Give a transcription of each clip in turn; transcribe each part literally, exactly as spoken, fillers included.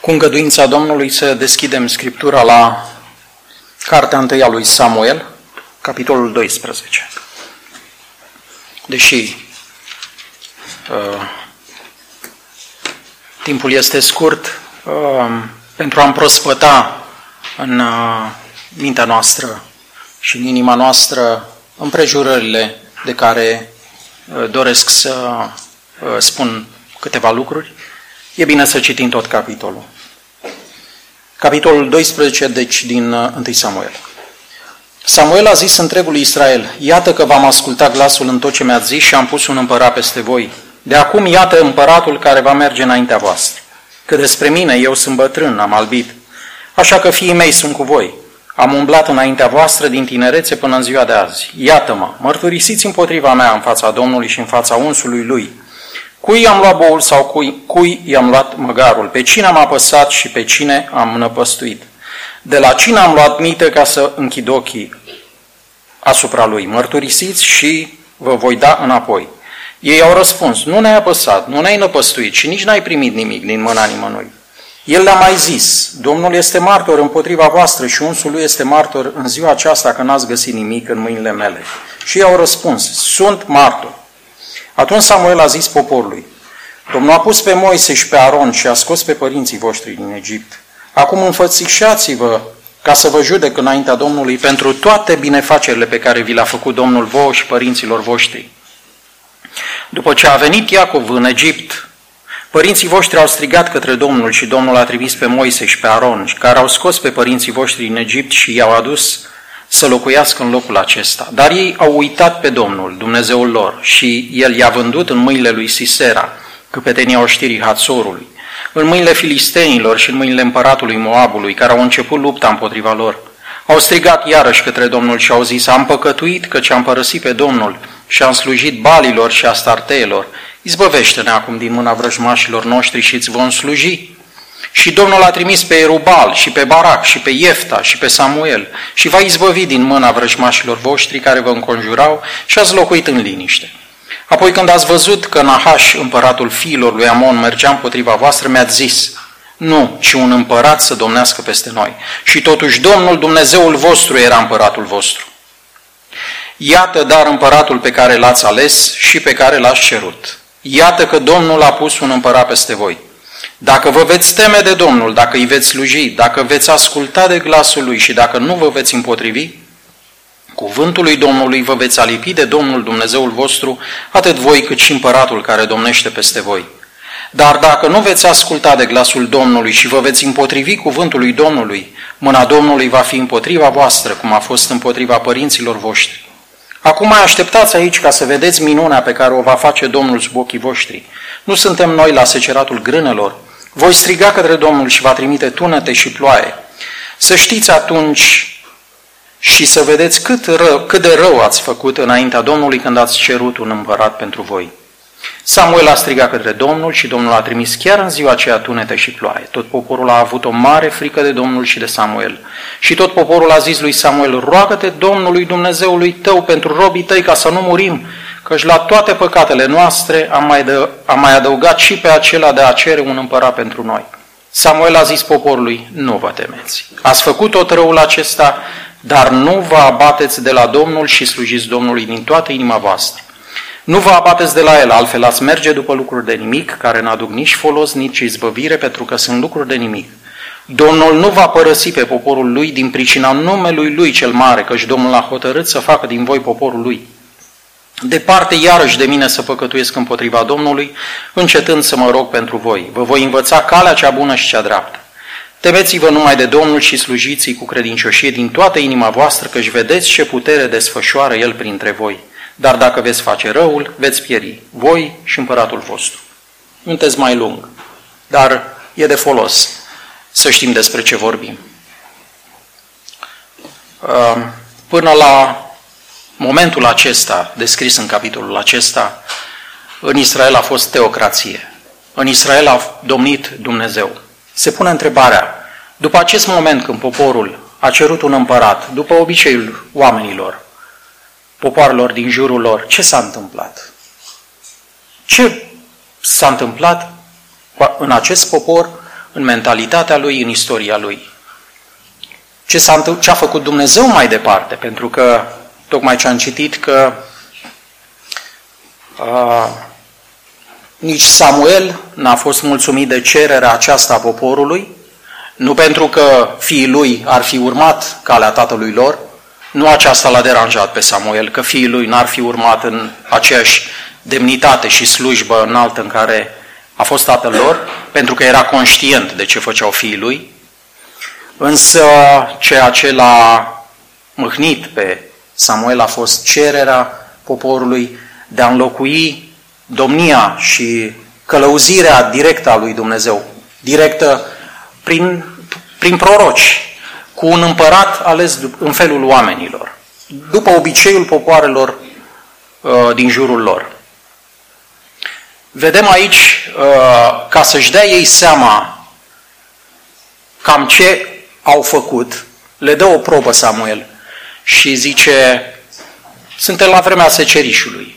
Cu îngăduința Domnului să deschidem Scriptura la cartea întâia lui Samuel, capitolul doisprezece. Deși uh, timpul este scurt, uh, pentru a împrospăta în uh, mintea noastră și în inima noastră împrejurările de care uh, doresc să uh, spun câteva lucruri, e bine să citim tot capitolul. Capitolul doisprezece, deci, din întâi Samuel. Samuel a zis întregului Israel: iată că v-am ascultat glasul în tot ce mi-ați zis și am pus un împărat peste voi. De acum iată împăratul care va merge înaintea voastră. Că despre mine, eu sunt bătrân, am albit, așa că fiii mei sunt cu voi. Am umblat înaintea voastră din tinerețe până în ziua de azi. Iată-mă, mărturisiți împotriva mea în fața Domnului și în fața unsului lui. Cui i-am luat boul sau cui, cui i-am luat măgarul? Pe cine am apăsat și pe cine am năpăstuit? De la cine am luat mită ca să închid ochii asupra lui? Mărturisiți și vă voi da înapoi. Ei au răspuns: nu ne-ai apăsat, nu ne-ai năpăstuit și nici n-ai primit nimic din mâna nimănui. El le-a mai zis: Domnul este martor împotriva voastră și unsul lui este martor în ziua aceasta că n-ați găsit nimic în mâinile mele. Și ei au răspuns: sunt martor. Atunci Samuel a zis poporului: Domnul a pus pe Moise și pe Aron și a scos pe părinții voștri din Egipt. Acum înfățișați-vă ca să vă judec înaintea Domnului pentru toate binefacerile pe care vi le-a făcut Domnul vouă și părinților voștri. După ce a venit Iacov în Egipt, părinții voștri au strigat către Domnul și Domnul a trimis pe Moise și pe Aron, care au scos pe părinții voștri din Egipt și i-au adus să locuiască în locul acesta. Dar ei au uitat pe Domnul, Dumnezeul lor, și El i-a vândut în mâinile lui Sisera, căpetenia oștirii Hațorului, în mâinile filistenilor și în mâinile împăratului Moabului, care au început lupta împotriva lor. Au strigat iarăși către Domnul și au zis: am păcătuit căci am părăsit pe Domnul și am slujit balilor și astarteelor. Izbăvește-ne acum din mâna vrăjmașilor noștri și îți vom sluji. Și Domnul a trimis pe Erubal și pe Barac și pe Iefta și pe Samuel și va izbăvi din mâna vrăjmașilor voștri care vă înconjurau și ați locuit în liniște. Apoi când ați văzut că Nahaș, împăratul fiilor lui Amon, mergea împotriva voastră, mi-ați zis: nu, ci un împărat să domnească peste noi. Și totuși Domnul, Dumnezeul vostru, era împăratul vostru. Iată dar împăratul pe care l-ați ales și pe care l-ați cerut. Iată că Domnul a pus un împărat peste voi. Dacă vă veți teme de Domnul, dacă îi veți sluji, dacă veți asculta de glasul lui și dacă nu vă veți împotrivi, cuvântul lui Domnului vă veți alipi de Domnul Dumnezeul vostru, atât voi cât și împăratul care domnește peste voi. Dar dacă nu veți asculta de glasul Domnului și vă veți împotrivi cuvântului Domnului, mâna Domnului va fi împotriva voastră, cum a fost împotriva părinților voștri. Acum mai așteptați aici ca să vedeți minunea pe care o va face Domnul sub ochii voștri. Nu suntem noi la seceratul grânelor. Voi striga către Domnul și va trimite tunete și ploaie. Să știți atunci și să vedeți cât, rău, cât de rău ați făcut înaintea Domnului când ați cerut un împărat pentru voi. Samuel a strigat către Domnul și Domnul a trimis chiar în ziua aceea tunete și ploaie. Tot poporul a avut o mare frică de Domnul și de Samuel. Și tot poporul a zis lui Samuel: roagă-te Domnului Dumnezeului tău pentru robii tăi ca să nu murim, căci la toate păcatele noastre am mai, de, am mai adăugat și pe acela de a cere un împărat pentru noi. Samuel a zis poporului: nu vă temeți. Ați făcut tot răul acesta, dar nu vă abateți de la Domnul și slujiți Domnului din toată inima voastră. Nu vă abateți de la El, altfel ați merge după lucruri de nimic, care n-aduc nici folos, nici izbăvire, pentru că sunt lucruri de nimic. Domnul nu va părăsi pe poporul Lui din pricina numelui Lui cel mare, căci Domnul a hotărât să facă din voi poporul Lui. Departe iarăși de mine să păcătuiesc împotriva Domnului, încetând să mă rog pentru voi. Vă voi învăța calea cea bună și cea dreaptă. Temeți-vă numai de Domnul și slujiți-i cu credincioșie din toată inima voastră, căci vedeți ce putere desfășoară El printre voi. Dar dacă veți face răul, veți pieri, voi și împăratul vostru. Un text mai lung, dar e de folos să știm despre ce vorbim. Până la momentul acesta, descris în capitolul acesta, în Israel a fost teocrație. În Israel a domnit Dumnezeu. Se pune întrebarea: după acest moment când poporul a cerut un împărat, după obiceiul oamenilor, popoarelor din jurul lor, ce s-a întâmplat? Ce s-a întâmplat în acest popor în mentalitatea lui, în istoria lui. Ce, s-a, ce a făcut Dumnezeu mai departe? Pentru că, tocmai ce am citit, că uh, nici Samuel n-a fost mulțumit de cererea aceasta a poporului, nu pentru că fiii lui ar fi urmat calea tatălui lor, nu aceasta l-a deranjat pe Samuel, că fiii lui n-ar fi urmat în aceeași demnitate și slujbă înaltă în care a fost tatăl lor, pentru că era conștient de ce făceau fiii lui, însă ceea ce l-a mâhnit pe Samuel a fost cererea poporului de a înlocui domnia și călăuzirea directă a lui Dumnezeu, directă prin, prin proroci, cu un împărat ales în felul oamenilor, după obiceiul popoarelor uh, din jurul lor. Vedem aici, uh, ca să-și dea ei seama cam ce au făcut, le dă o probă Samuel și zice, suntem la vremea secerișului.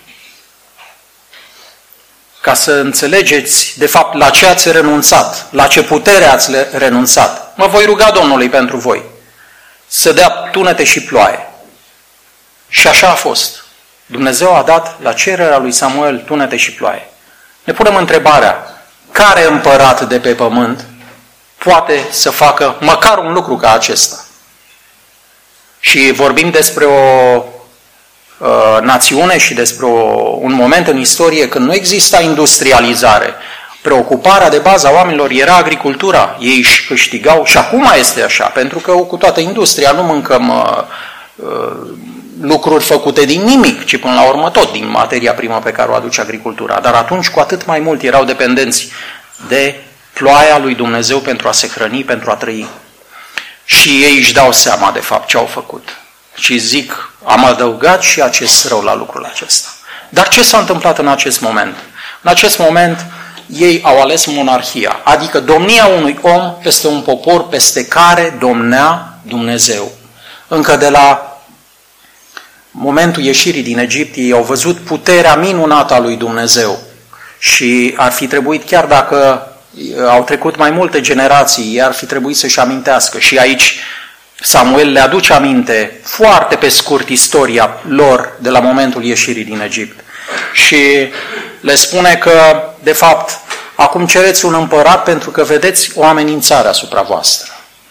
Ca să înțelegeți, de fapt, la ce ați renunțat, la ce putere ați renunțat. Mă voi ruga Domnului pentru voi să dea tunete și ploaie. Și așa a fost. Dumnezeu a dat la cererea lui Samuel tunete și ploaie. Ne punem întrebarea, care împărat de pe pământ poate să facă măcar un lucru ca acesta? Și vorbim despre o uh, națiune și despre o, un moment în istorie când nu exista industrializare. Preocuparea de bază a oamenilor era agricultura. Ei își câștigau, și acum este așa, pentru că cu toată industria nu mâncăm uh, uh, lucruri făcute din nimic, ci până la urmă tot din materia primă pe care o aduce agricultura. Dar atunci cu atât mai mult erau dependenți de ploaia lui Dumnezeu pentru a se hrăni, pentru a trăi. Și ei își dau seama de fapt ce au făcut. Și zic, am adăugat și acest rău la lucrul acesta. Dar ce s-a întâmplat în acest moment? În acest moment ei au ales monarhia, adică domnia unui om peste un popor peste care domnea Dumnezeu. Încă de la momentul ieșirii din Egipt, ei au văzut puterea minunată a lui Dumnezeu și ar fi trebuit, chiar dacă au trecut mai multe generații, ei ar fi trebuit să-și amintească. Și aici Samuel le aduce aminte foarte pe scurt istoria lor de la momentul ieșirii din Egipt. Și le spune că, de fapt, acum cereți un împărat pentru că vedeți o amenințare asupra voastră.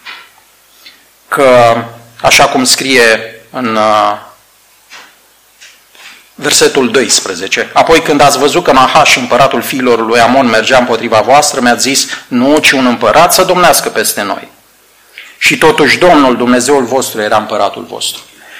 Că, așa cum scrie în versetul doisprezece, apoi când ați văzut că Nahaș, împăratul fiilor lui Amon, mergea împotriva voastră, mi-ați zis, nu, ci un împărat să domnească peste noi. Și totuși Domnul, Dumnezeul vostru, era împăratul vostru.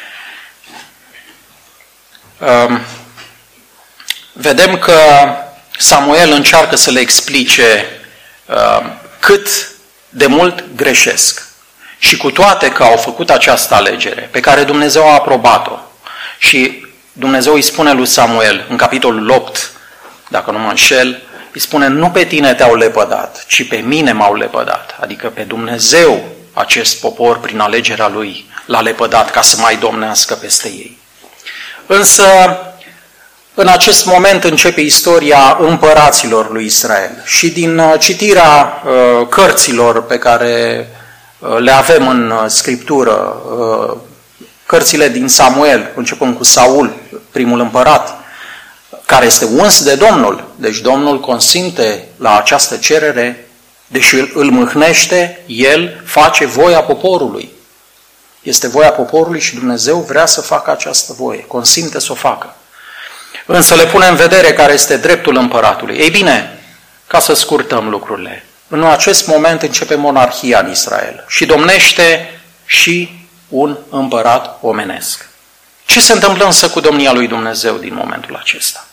Um, vedem că Samuel încearcă să le explice uh, cât de mult greșesc. Și cu toate că au făcut această alegere, pe care Dumnezeu a aprobat-o, și Dumnezeu îi spune lui Samuel, în capitolul opt, dacă nu mă înșel, îi spune, nu pe tine te-au lepădat, ci pe mine m-au lepădat. Adică pe Dumnezeu acest popor, prin alegerea lui, l-a lepădat ca să mai domnească peste ei. Însă, în acest moment începe istoria împăraților lui Israel. Și din citirea uh, cărților pe care uh, le avem în Scriptură, uh, cărțile din Samuel, începând cu Saul, primul împărat, care este uns de Domnul. Deci Domnul consimte la această cerere, deși îl mâhnește, el face voia poporului. Este voia poporului și Dumnezeu vrea să facă această voie, consimte să o facă. Însă le pune în vedere care este dreptul împăratului. Ei bine, ca să scurtăm lucrurile, în acest moment începe monarhia în Israel și domnește și un împărat omenesc. Ce se întâmplă însă cu domnia lui Dumnezeu din momentul acesta?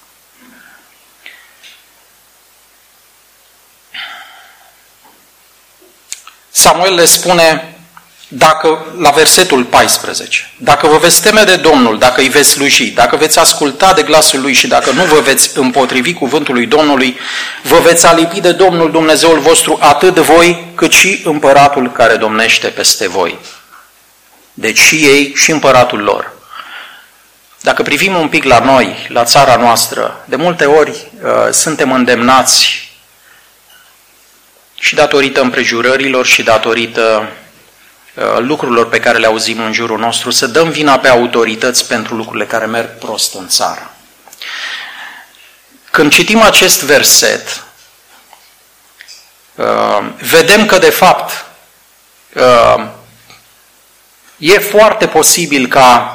Samuel le spune, dacă, la versetul paisprezece, dacă vă veți teme de Domnul, dacă îi veți sluji, dacă veți asculta de glasul lui și dacă nu vă veți împotrivi cuvântului Domnului, vă veți alipi de Domnul Dumnezeul vostru atât voi, cât și împăratul care domnește peste voi. Deci și ei și împăratul lor. Dacă privim un pic la noi, la țara noastră, de multe ori uh, suntem îndemnați și datorită împrejurărilor și datorită uh, lucrurilor pe care le auzim în jurul nostru, să dăm vina pe autorități pentru lucrurile care merg prost în țară. Când citim acest verset, uh, vedem că de fapt uh, e foarte posibil ca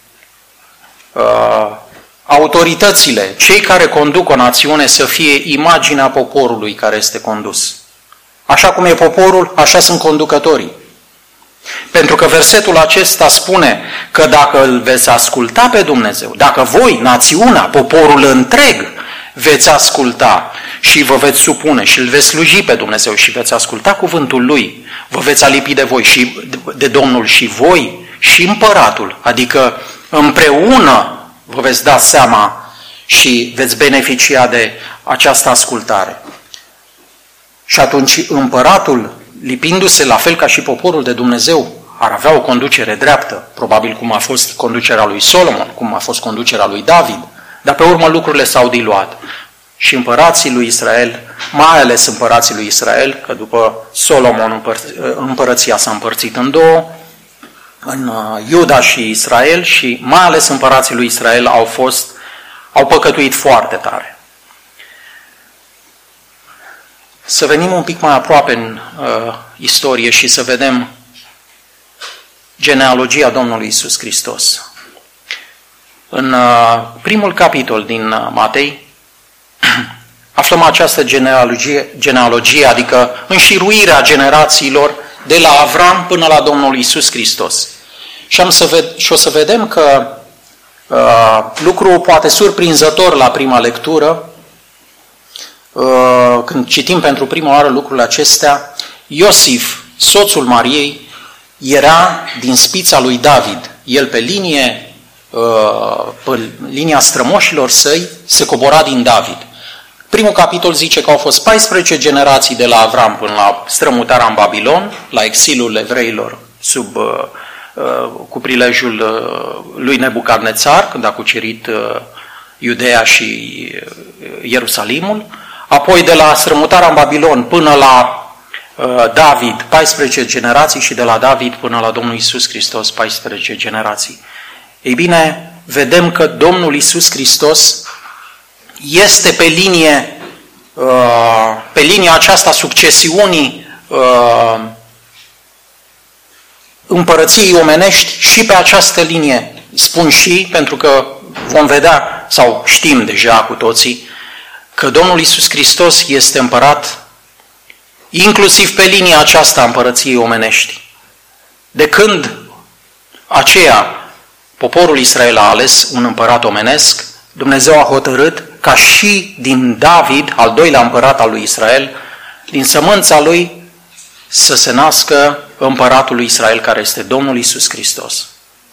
uh, autoritățile, cei care conduc o națiune, să fie imaginea poporului care este condus. Așa cum e poporul, așa sunt conducătorii. Pentru că versetul acesta spune că dacă îl veți asculta pe Dumnezeu, dacă voi, națiunea, poporul întreg, veți asculta și vă veți supune și îl veți sluji pe Dumnezeu și veți asculta cuvântul Lui, vă veți alipi de voi și de Domnul și voi și împăratul, adică împreună vă veți da seama și veți beneficia de această ascultare. Și atunci împăratul, lipindu-se la fel ca și poporul de Dumnezeu, ar avea o conducere dreaptă, probabil cum a fost conducerea lui Solomon, cum a fost conducerea lui David, dar pe urmă lucrurile s-au diluat. Și împărații lui Israel, mai ales împărații lui Israel, că după Solomon împărăția s-a împărțit în două, în Iuda și Israel, și mai ales împărații lui Israel au fost, au păcătuit foarte tare. Să venim un pic mai aproape în uh, istorie și să vedem genealogia Domnului Iisus Hristos. În uh, primul capitol din uh, Matei aflăm această genealogie, genealogie, adică înșiruirea generațiilor de la Avram până la Domnul Iisus Hristos. Și, am să ved, și o să vedem că uh, lucru poate surprinzător la prima lectură, uh, când citim pentru prima oară lucrurile acestea, Iosif, soțul Mariei, era din spița lui David. El pe linie, uh, pe linia strămoșilor săi, se cobora din David. Primul capitol zice că au fost paisprezece generații de la Avram până la strămutarea în Babilon, la exilul evreilor sub, uh, uh, cu prilejul uh, lui Nebucadnețar, când a cucerit uh, Iudeea și uh, Ierusalimul. Apoi de la strămutarea în Babilon până la uh, David, paisprezece generații, și de la David până la Domnul Iisus Hristos, paisprezece generații. Ei bine, vedem că Domnul Iisus Hristos este pe linie, pe linia aceasta succesiunii împărăției omenești și pe această linie. Spun și pentru că vom vedea, sau știm deja cu toții, că Domnul Iisus Hristos este împărat inclusiv pe linia aceasta a împărăției omenești. De când aceea poporul Israel a ales un împărat omenesc, Dumnezeu a hotărât ca și din David, al doilea împărat al lui Israel, din sămânța lui să se nască împăratul lui Israel, care este Domnul Iisus Hristos.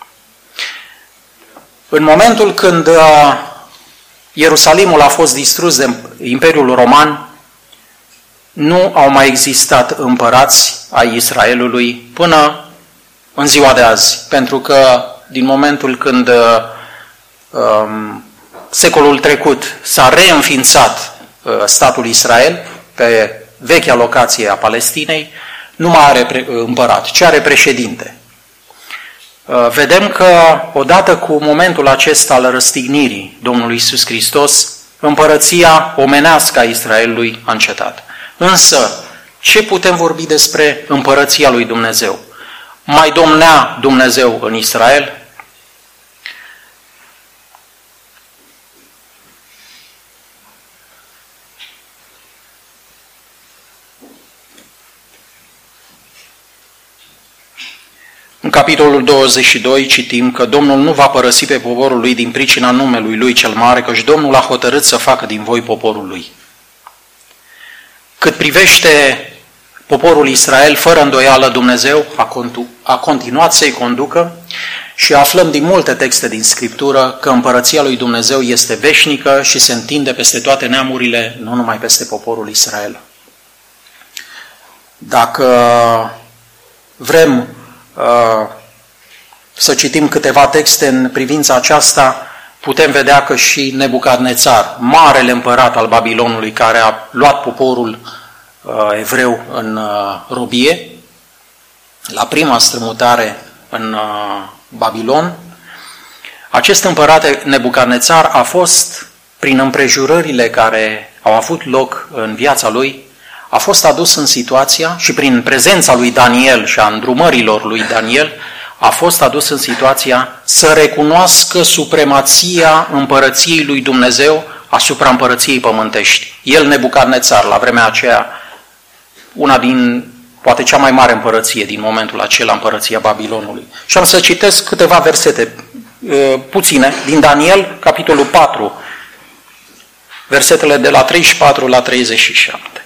În momentul când Ierusalimul a fost distrus de Imperiul Roman, nu au mai existat împărați ai Israelului până în ziua de azi, pentru că din momentul când um, secolul trecut s-a reînființat uh, statul Israel pe vechea locație a Palestinei, nu mai are pre- împărat, ci are președinte. Uh, vedem că odată cu momentul acesta al răstignirii Domnului Iisus Hristos, împărăția omenească a Israelului a încetat. Însă, ce putem vorbi despre împărăția lui Dumnezeu? Mai domnea Dumnezeu în Israel? În capitolul douăzeci și doi citim că Domnul nu va părăsi pe poporul lui din pricina numelui lui cel mare, căci Domnul a hotărât să facă din voi poporul lui. Cât privește poporul Israel, fără îndoială Dumnezeu a, contu- a continuat să-i conducă și aflăm din multe texte din Scriptură că împărăția lui Dumnezeu este veșnică și se întinde peste toate neamurile, nu numai peste poporul Israel. Dacă vrem uh, să citim câteva texte în privința aceasta, putem vedea că și Nebucadnețar, marele împărat al Babilonului, care a luat poporul evreu în robie, la prima strămutare în Babilon, acest împărat Nebucadnețar a fost, prin împrejurările care au avut loc în viața lui, a fost adus în situația și prin prezența lui Daniel și a îndrumărilor lui Daniel, a fost adus în situația să recunoască supremația împărăției lui Dumnezeu asupra împărăției pământești. El, Nebucadnețar, la vremea aceea, una din, poate cea mai mare împărăție din momentul acela, împărăția Babilonului. Și am să citesc câteva versete, puține, din Daniel, capitolul patru, versetele de la treizeci și patru la treizeci și șapte.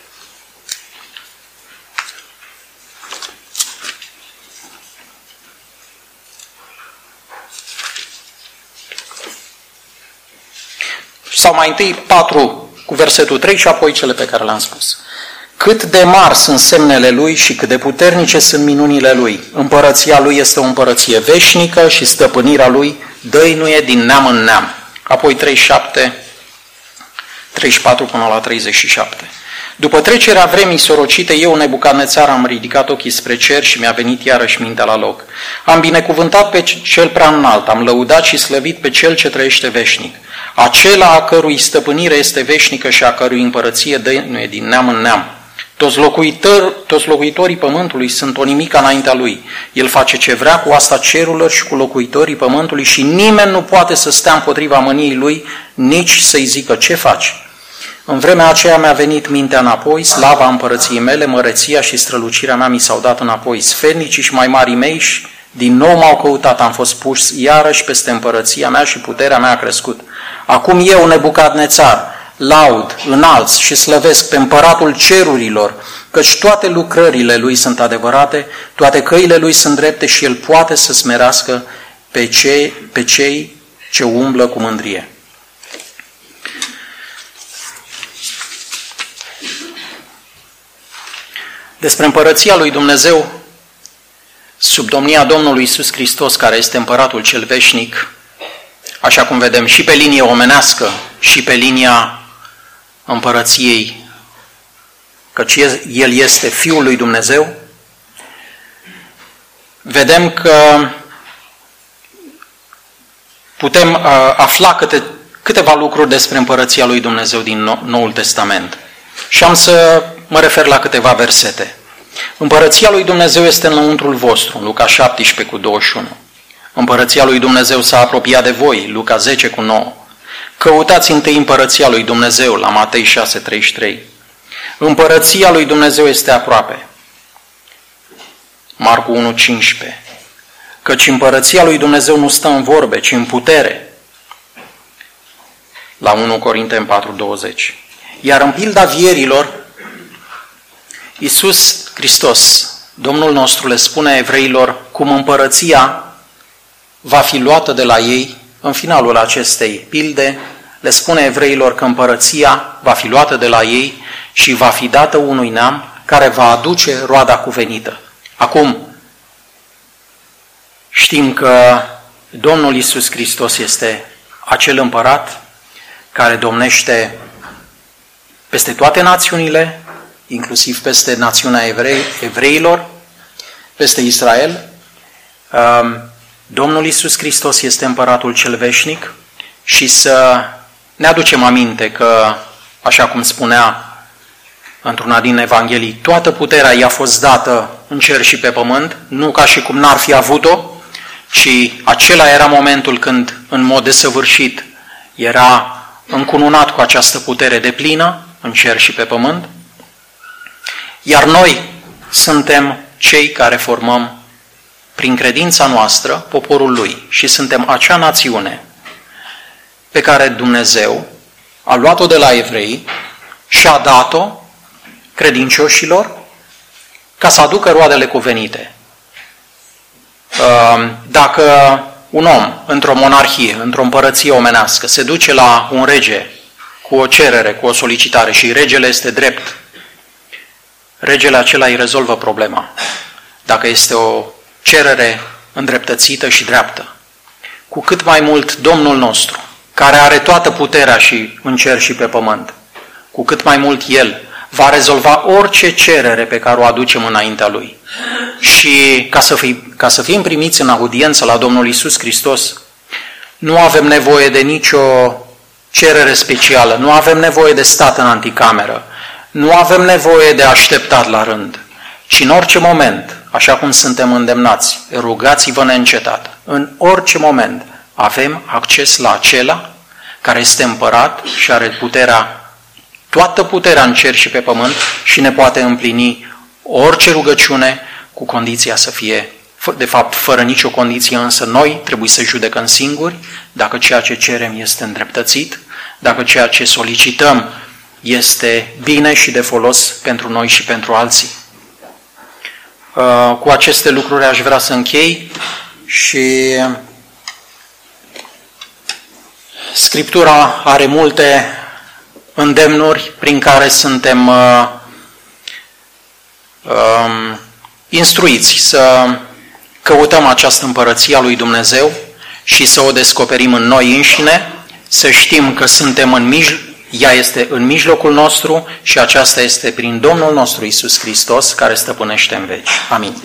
Sau mai întâi patru cu versetul trei și apoi cele pe care le-am spus. Cât de mari sunt semnele lui și cât de puternice sunt minunile lui. Împărăția lui este o împărăție veșnică și stăpânirea lui dăinuie din neam în neam. Apoi treizeci și șapte, treizeci și patru până la treizeci și șapte. După trecerea vremii sorocite, eu, Nebucadnețar, am ridicat ochii spre cer și mi-a venit iarăși mintea la loc. Am binecuvântat pe cel prea înalt, am lăudat și slăvit pe cel ce trăiește veșnic. Acela a cărui stăpânire este veșnică și a cărui împărăție dăinuie din neam în neam. Toți, locuitori, toți locuitorii pământului sunt o nimica înaintea lui. El face ce vrea cu asta cerurilor și cu locuitorii pământului și nimeni nu poate să stea împotriva mâniei lui, nici să-i zică ce faci. În vremea aceea mi-a venit mintea înapoi, slava împărăției mele, măreția și strălucirea mea mi s-au dat înapoi. Sfernicii și mai marii mei și din nou m-au căutat, am fost pus iarăși peste împărăția mea și puterea mea a crescut. Acum eu, Nebucadnețar, laud, înalț și slăvesc pe împăratul cerurilor, căci toate lucrările lui sunt adevărate, toate căile lui sunt drepte și el poate să smerească pe cei, pe cei ce umblă cu mândrie. Despre împărăția lui Dumnezeu, sub domnia Domnului Iisus Hristos, care este împăratul cel veșnic, așa cum vedem și pe linie omenească și pe linia împărăției, căci El este Fiul lui Dumnezeu, vedem că putem afla câte, câteva lucruri despre împărăția lui Dumnezeu din Noul Testament. Și am să mă refer la câteva versete. Împărăția lui Dumnezeu este înăuntrul vostru, Luca șaptesprezece cu douăzeci și unu. Împărăția lui Dumnezeu s-a apropiat de voi, Luca zece cu nouă. Căutați întâi împărăția lui Dumnezeu, la Matei șase treizeci și trei. Împărăția lui Dumnezeu este aproape, Marcu unu cincisprezece. Căci împărăția lui Dumnezeu nu stă în vorbe, ci în putere, la unu Corinteni patru douăzeci. Iar în pilda vierilor, Iisus Hristos, Domnul nostru, le spune evreilor cum împărăția va fi luată de la ei. În finalul acestei pilde le spune evreilor că împărăția va fi luată de la ei și va fi dată unui neam care va aduce roada cuvenită. Acum, știm că Domnul Iisus Hristos este acel împărat care domnește peste toate națiunile, inclusiv peste națiunea evrei, evreilor, peste Israel. Domnul Iisus Hristos este împăratul cel veșnic și să ne aducem aminte că, așa cum spunea într-una din Evanghelii, toată puterea i-a fost dată în cer și pe pământ, nu ca și cum n-ar fi avut-o, ci acela era momentul când, în mod desăvârșit, era încununat cu această putere deplină în cer și pe pământ. Iar noi suntem cei care formăm, prin credința noastră, poporul Lui și suntem acea națiune pe care Dumnezeu a luat-o de la evrei și a dat-o credincioșilor ca să aducă roadele cuvenite. Dacă un om într-o monarhie, într-o împărăție omenească, se duce la un rege cu o cerere, cu o solicitare și regele este drept, regele acela îi rezolvă problema. Dacă este o cerere îndreptățită și dreaptă. Cu cât mai mult Domnul nostru, care are toată puterea și în cer și pe pământ, cu cât mai mult El va rezolva orice cerere pe care o aducem înaintea Lui. Și ca să, fi, ca să fim primiți în audiență la Domnul Iisus Hristos, nu avem nevoie de nicio cerere specială, nu avem nevoie de stat în anticameră, nu avem nevoie de așteptat la rând, ci în orice moment, așa cum suntem îndemnați, rugați-vă neîncetat. În orice moment avem acces la acela care este împărat și are puterea, toată puterea în cer și pe pământ și ne poate împlini orice rugăciune cu condiția să fie, de fapt, fără nicio condiție, însă noi trebuie să judecăm singuri dacă ceea ce cerem este îndreptățit, dacă ceea ce solicităm este bine și de folos pentru noi și pentru alții. Cu aceste lucruri aș vrea să închei și Scriptura are multe îndemnuri prin care suntem uh, uh, instruiți să căutăm această împărăție a lui Dumnezeu și să o descoperim în noi înșine, să știm că suntem în mijloc, ea este în mijlocul nostru și aceasta este prin Domnul nostru Iisus Hristos care stăpânește în veci. Amin.